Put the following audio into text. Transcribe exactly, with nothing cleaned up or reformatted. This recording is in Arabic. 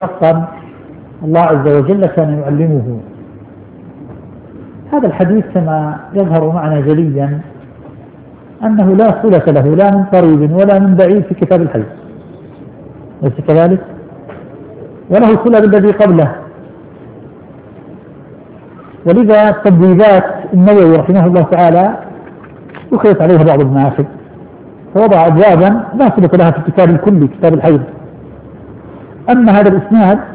حقا الله عز وجل كان يعلمه. هذا الحديث كما يظهر معنا جليا أنه لا صلة له لا من قريب ولا من بعيد في كتاب الحج، ليس كذلك؟ وله صلة بالذي قبله. ولذا تبويبات النووي رحمه الله تعالى ذكرت عليها بعض المناسك، فوضع أبوابا لا صلة لها في الكتاب الكلي كتاب الحج. أما هذا الإسناد